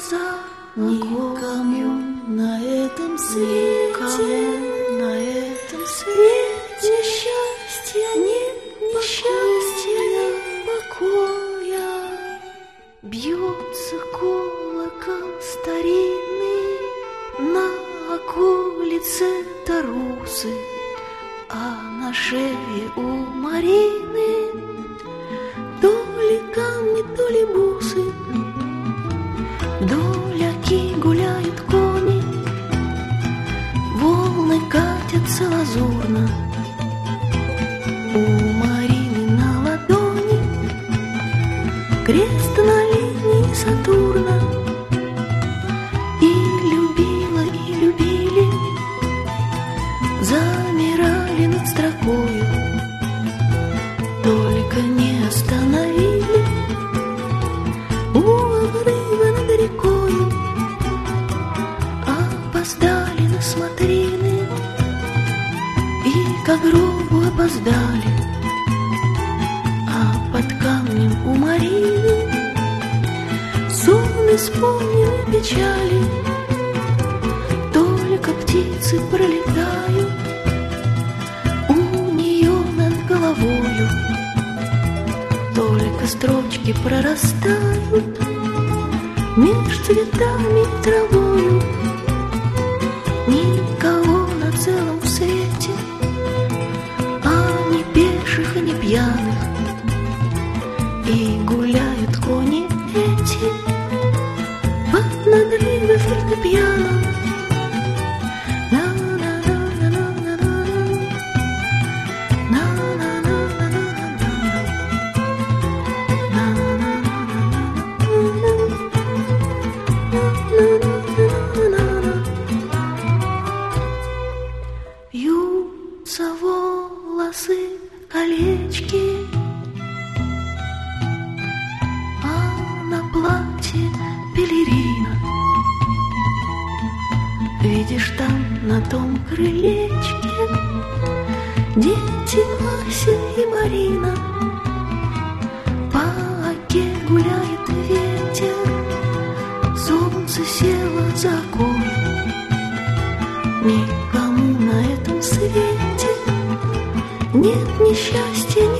глаза. Никому на этом свете, на этом свете счастья нет, несчастья, покоя. Бьется колокол старинный на околице Тарусы, а на шее у Марины то ли камни, то ли бусы. Вдоль оки гуляют кони, волны катятся лазурно. У Марины на ладони крест на линии Сатурна. И любила, и любили, замирали над строкою, только не остановили у обрыва над рекою. Опоздали на смотрины и к гробу опоздали, а под камнем у Марины сон исполненный печали. Только птицы пролетают у нее над головою, только строчки прорастают меж цветами и травою. Никого на целом свете, а ни пеших, и ни пьяных, и гуляют кони эти под надрывы фортепиано. Вьются волосы колечки, а на платье пелерина. Видишь, там на том крылечке дети Вася и Марина. По оке гуляет ветер, солнце село за окой. Никому на этом свете нет ни счастья,